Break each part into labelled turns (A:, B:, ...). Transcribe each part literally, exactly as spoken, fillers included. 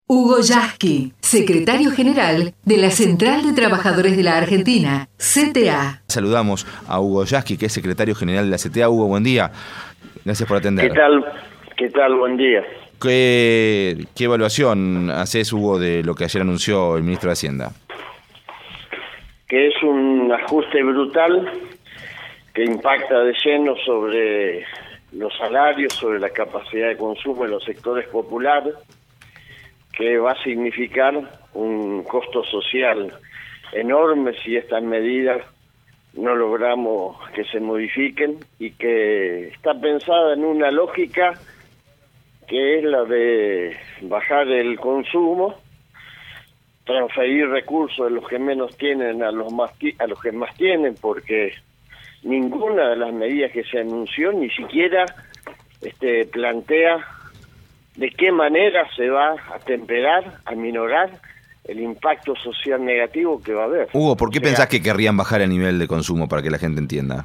A: Hugo Yasky, secretario general de la Central de Trabajadores de la Argentina, C T A.
B: Saludamos a Hugo Yasky, que es secretario general de la C T A. Hugo, buen día. Gracias por atender.
C: ¿Qué tal? ¿Qué tal? Buen día.
B: ¿Qué, qué evaluación haces, Hugo, de lo que ayer anunció el ministro de Hacienda?
C: Que es un ajuste brutal que impacta de lleno sobre los salarios, sobre la capacidad de consumo en los sectores populares, que va a significar un costo social enorme si estas medidas no logramos que se modifiquen, y que está pensada en una lógica que es la de bajar el consumo, transferir recursos de los que menos tienen a los más a los que más tienen, porque ninguna de las medidas que se anunció ni siquiera este plantea de qué manera se va a temperar, a minorar el impacto social negativo que va a haber.
B: Hugo, ¿por qué
C: o sea,
B: pensás que querrían bajar el nivel de consumo para que la gente entienda?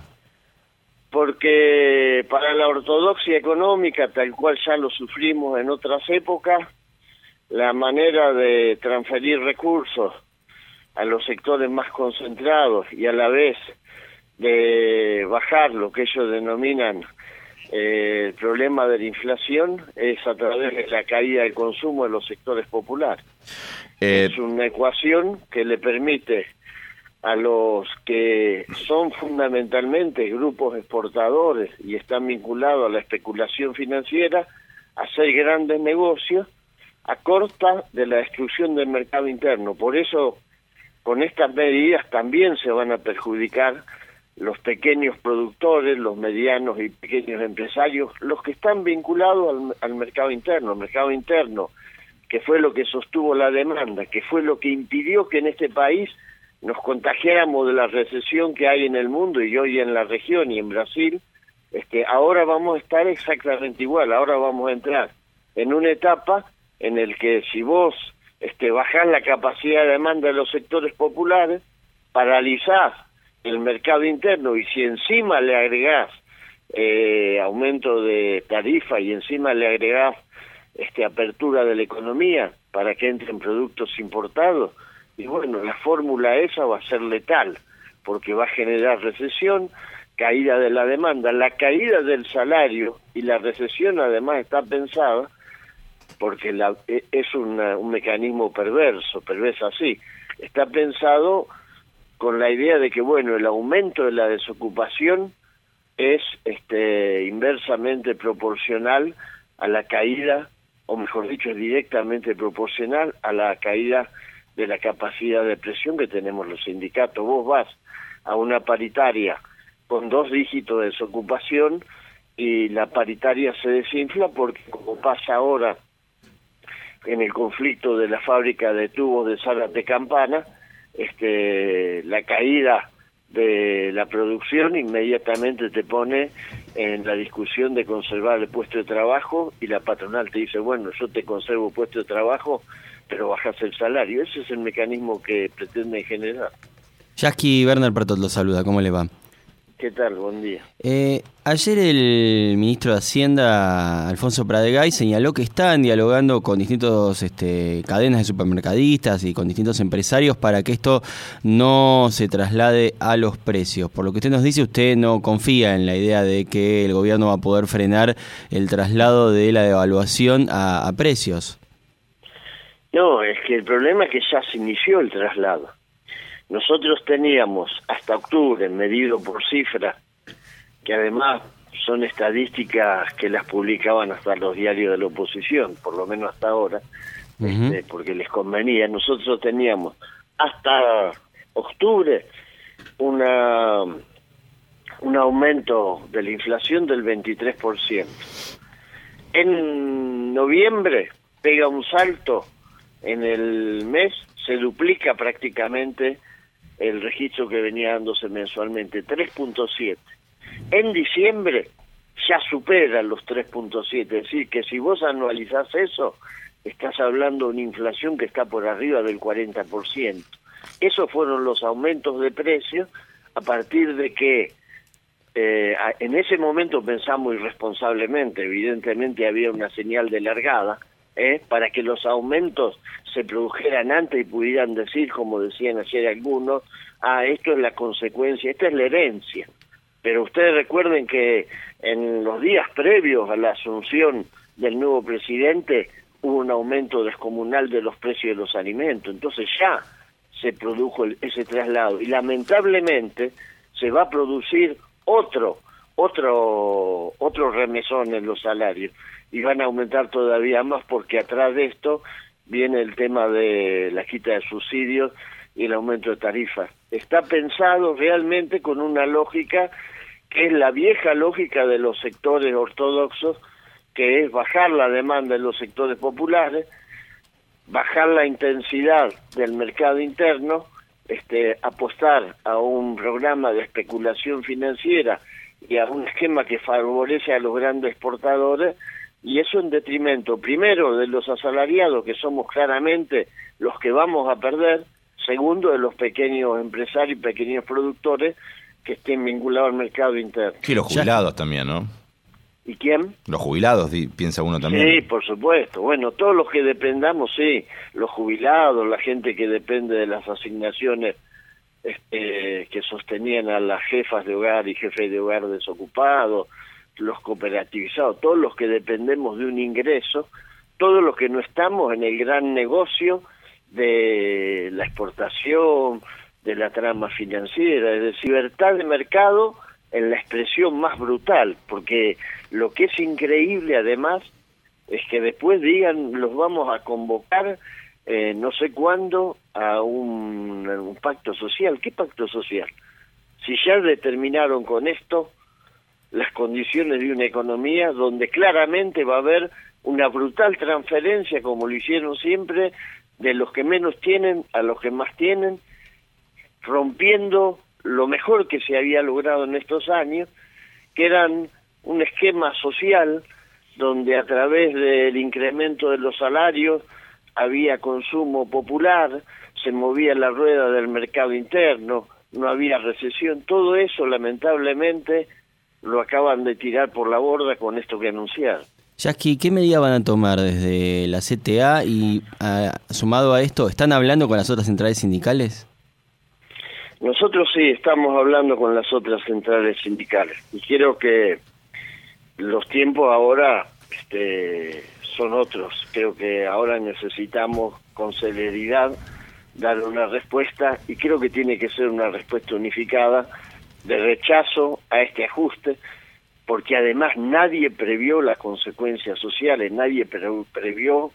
C: Porque para la ortodoxia económica, tal cual ya lo sufrimos en otras épocas, la manera de transferir recursos a los sectores más concentrados y a la vez de bajar lo que ellos denominan eh, el problema de la inflación es a través de la caída del consumo de los sectores populares. Eh... Es una ecuación que le permite a los que son fundamentalmente grupos exportadores y están vinculados a la especulación financiera hacer grandes negocios a costa de la destrucción del mercado interno. Por eso, con estas medidas también se van a perjudicar los pequeños productores, los medianos y pequeños empresarios, los que están vinculados al, al mercado interno, el mercado interno, que fue lo que sostuvo la demanda, que fue lo que impidió que en este país nos contagiáramos de la recesión que hay en el mundo y hoy en la región y en Brasil. Este, ahora vamos a estar exactamente igual, ahora vamos a entrar en una etapa en el que si vos este, bajás la capacidad de demanda de los sectores populares, paralizás el mercado interno, y si encima le agregás eh, aumento de tarifa y encima le agregás este, apertura de la economía para que entren productos importados, y bueno, la fórmula esa va a ser letal, porque va a generar recesión, caída de la demanda, la caída del salario, y la recesión además está pensada, porque la, es una, un mecanismo perverso, perverso así, está pensado con la idea de que, bueno, el aumento de la desocupación es este inversamente proporcional a la caída, o mejor dicho, es directamente proporcional a la caída de la capacidad de presión que tenemos los sindicatos. Vos vas a una paritaria con dos dígitos de desocupación y la paritaria se desinfla, porque como pasa ahora en el conflicto de la fábrica de tubos de Zárate Campana, este, la caída de la producción inmediatamente te pone en la discusión de conservar el puesto de trabajo, y la patronal te dice, bueno, yo te conservo puesto de trabajo, pero bajas el salario. Ese es el mecanismo que pretende generar.
D: Yasky, Werner Pratot lo saluda, ¿cómo le va?
C: ¿Qué tal? Buen día.
D: Eh, ayer el ministro de Hacienda, Alfonso Pradegay, señaló que están dialogando con distintos este, cadenas de supermercadistas y con distintos empresarios para que esto no se traslade a los precios. Por lo que usted nos dice, usted no confía en la idea de que el gobierno va a poder frenar el traslado de la devaluación a, a precios.
C: No, es que el problema es que ya se inició el traslado. Nosotros teníamos hasta octubre, medido por cifra, que además son estadísticas que las publicaban hasta los diarios de la oposición, por lo menos hasta ahora, uh-huh. este, porque les convenía. Nosotros teníamos hasta octubre una un aumento de la inflación del veintitrés por ciento. En noviembre pega un salto, en el mes se duplica prácticamente el registro que venía dándose mensualmente, tres punto siete. En diciembre ya supera los tres punto siete, es decir, que si vos anualizás eso, estás hablando de una inflación que está por arriba del cuarenta por ciento. Esos fueron los aumentos de precios a partir de que eh, en ese momento pensamos irresponsablemente, evidentemente había una señal de largada, ¿eh? Para que los aumentos se produjeran antes y pudieran decir, como decían ayer algunos, ah, esto es la consecuencia, esta es la herencia. Pero ustedes recuerden que en los días previos a la asunción del nuevo presidente hubo un aumento descomunal de los precios de los alimentos, entonces ya se produjo el, ese traslado y lamentablemente se va a producir otro, otro, otro remesón en los salarios y van a aumentar todavía más porque atrás de esto viene el tema de la quita de subsidios y el aumento de tarifas. Está pensado realmente con una lógica que es la vieja lógica de los sectores ortodoxos, que es bajar la demanda en los sectores populares, bajar la intensidad del mercado interno, este, apostar a un programa de especulación financiera y a un esquema que favorece a los grandes exportadores, y eso en detrimento, primero, de los asalariados, que somos claramente los que vamos a perder, segundo, de los pequeños empresarios y pequeños productores que estén vinculados al mercado interno.
B: Sí, los jubilados también, ¿no?
C: ¿Y quién?
B: Los jubilados, piensa uno también.
C: Sí, por supuesto. Bueno, todos los que dependamos, sí. Los jubilados, la gente que depende de las asignaciones este, que sostenían a las jefas de hogar y jefes de hogar desocupados, los cooperativizados, todos los que dependemos de un ingreso, todos los que no estamos en el gran negocio de la exportación, de la trama financiera, es decir, libertad de mercado en la expresión más brutal, porque lo que es increíble además es que después digan, los vamos a convocar eh, no sé cuándo a un, a un pacto social. ¿Qué pacto social? Si ya determinaron con esto las condiciones de una economía donde claramente va a haber una brutal transferencia, como lo hicieron siempre, de los que menos tienen a los que más tienen, rompiendo lo mejor que se había logrado en estos años, que eran un esquema social donde a través del incremento de los salarios había consumo popular, se movía la rueda del mercado interno, no había recesión. Todo eso lamentablemente lo acaban de tirar por la borda con esto que anunciaron.
D: Yasky, ¿qué medida van a tomar desde la C T A y a, sumado a esto, están hablando con las otras centrales sindicales?
C: Nosotros sí estamos hablando con las otras centrales sindicales y quiero que los tiempos ahora este, son otros. Creo que ahora necesitamos con celeridad dar una respuesta y creo que tiene que ser una respuesta unificada de rechazo a este ajuste, porque además nadie previó las consecuencias sociales, nadie pre previó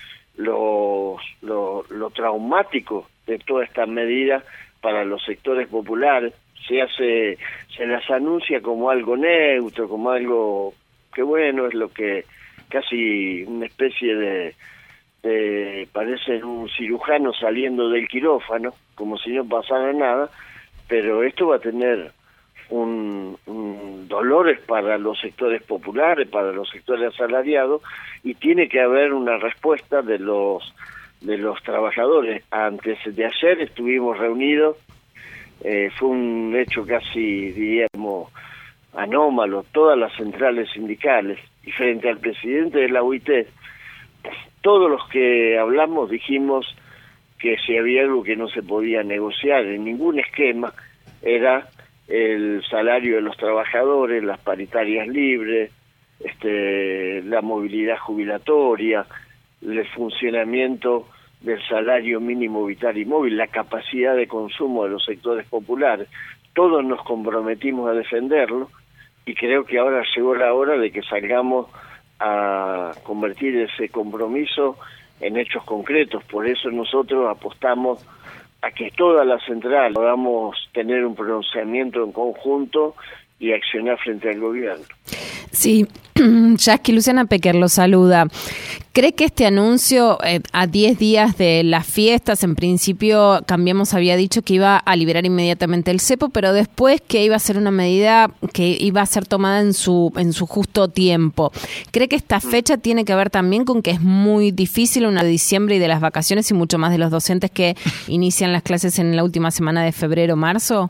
C: lo, lo, lo traumático de toda esta medida para los sectores populares. Se hace, se las anuncia como algo neutro, como algo que bueno, es lo que casi una especie de, de parece un cirujano saliendo del quirófano, como si no pasara nada, pero esto va a tener un, un dolores para los sectores populares, para los sectores asalariados, y tiene que haber una respuesta de los de los trabajadores. Antes de ayer estuvimos reunidos, eh, fue un hecho casi, diríamos, anómalo, todas las centrales sindicales, y frente al presidente de la U I T, todos los que hablamos dijimos que si había algo que no se podía negociar en ningún esquema, era el salario de los trabajadores, las paritarias libres, este, la movilidad jubilatoria, el funcionamiento del salario mínimo vital y móvil, la capacidad de consumo de los sectores populares. Todos nos comprometimos a defenderlo y creo que ahora llegó la hora de que salgamos a convertir ese compromiso en hechos concretos. Por eso nosotros apostamos a que toda la central podamos tener un pronunciamiento en conjunto y accionar frente al gobierno.
E: Sí, Yasky, Luciana Pecker lo saluda. ¿Cree que este anuncio eh, a diez días de las fiestas, en principio Cambiemos había dicho que iba a liberar inmediatamente el cepo, pero después que iba a ser una medida que iba a ser tomada en su en su justo tiempo? ¿Cree que esta fecha tiene que ver también con que es muy difícil una de diciembre y de las vacaciones y mucho más de los docentes que inician las clases en la última semana de febrero o marzo?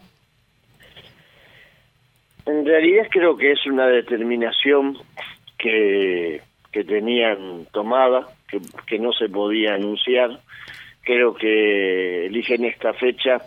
C: En realidad creo que es una determinación que, que tenían tomada que, que no se podía anunciar. Creo que eligen esta fecha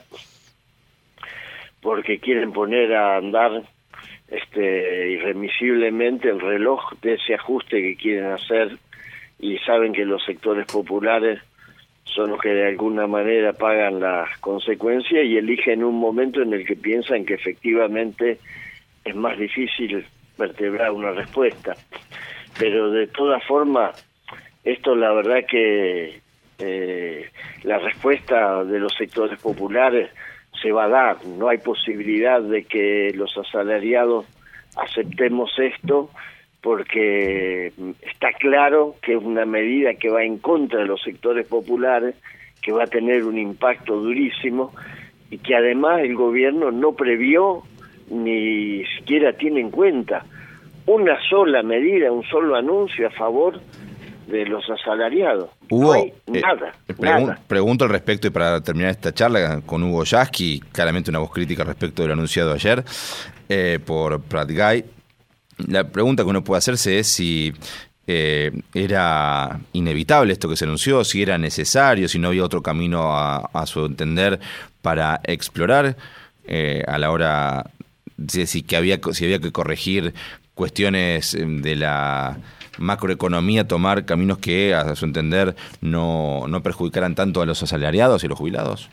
C: porque quieren poner a andar este irremisiblemente el reloj de ese ajuste que quieren hacer, y saben que los sectores populares son los que de alguna manera pagan las consecuencias, y eligen un momento en el que piensan que efectivamente es más difícil vertebrar una respuesta. Pero de todas formas, esto la verdad que eh, la respuesta de los sectores populares se va a dar. No hay posibilidad de que los asalariados aceptemos esto, porque está claro que es una medida que va en contra de los sectores populares, que va a tener un impacto durísimo, y que además el gobierno no previó ni siquiera tiene en cuenta una sola medida, un solo anuncio a favor de los asalariados.
B: Hugo,
C: no hay
B: eh,
C: nada,
B: pregun-
C: nada.
B: Pregunto al respecto, y para terminar esta charla con Hugo Yasky, claramente una voz crítica respecto del anunciado ayer eh, por Pratgay. La pregunta que uno puede hacerse es si eh, era inevitable esto que se anunció, si era necesario, si no había otro camino a, a su entender para explorar eh, a la hora de si, que había, si había que corregir cuestiones de la macroeconomía, tomar caminos que a su entender no, no perjudicaran tanto a los asalariados y los jubilados.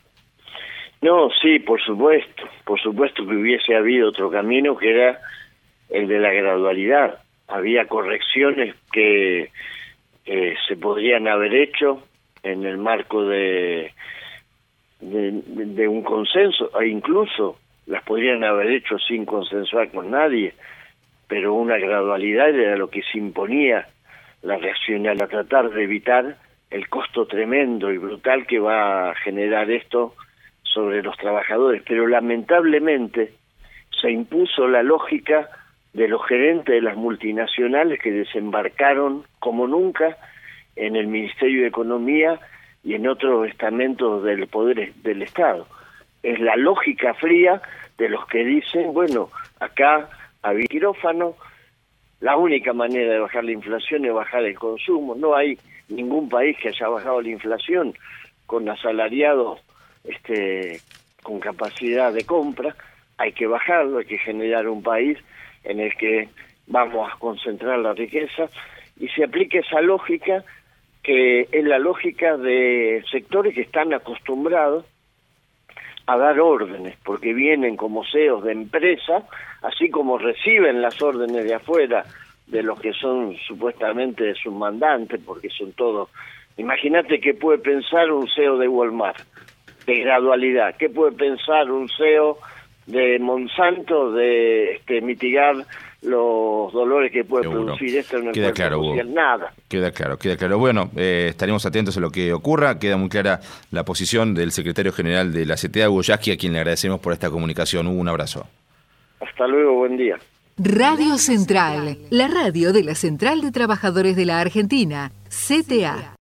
C: No, sí, por supuesto, por supuesto que hubiese habido otro camino, que era el de la gradualidad. Había correcciones que eh, se podrían haber hecho en el marco de, de, de un consenso, e incluso las podrían haber hecho sin consensuar con nadie, pero una gradualidad era lo que se imponía la racionalidad, a tratar de evitar el costo tremendo y brutal que va a generar esto sobre los trabajadores. Pero lamentablemente se impuso la lógica de los gerentes de las multinacionales, que desembarcaron como nunca en el Ministerio de Economía y en otros estamentos del poder del Estado. Es la lógica fría de los que dicen, bueno, acá había quirófano, la única manera de bajar la inflación es bajar el consumo. No hay ningún país que haya bajado la inflación con asalariados este, con capacidad de compra. Hay que bajarlo, hay que generar un país en el que vamos a concentrar la riqueza, y se aplica esa lógica, que es la lógica de sectores que están acostumbrados a dar órdenes, porque vienen como C E Os de empresas, así como reciben las órdenes de afuera de los que son supuestamente sus mandantes, porque son todos. Imagínate qué puede pensar un C E O de Walmart, de gradualidad, qué puede pensar un C E O de Monsanto de este, mitigar los dolores que puede
B: Seguro.
C: producir esto en el
B: Queda
C: cuerpo
B: claro,
C: social.
B: Hugo.
C: Nada.
B: Queda claro, queda claro. Bueno, eh, estaremos atentos a lo que ocurra. Queda muy clara la posición del secretario general de la C T A, Hugo Yasky, a quien le agradecemos por esta comunicación. Hugo, un abrazo.
C: Hasta luego, buen día.
A: Radio Central, la radio de la Central de Trabajadores de la Argentina, C T A.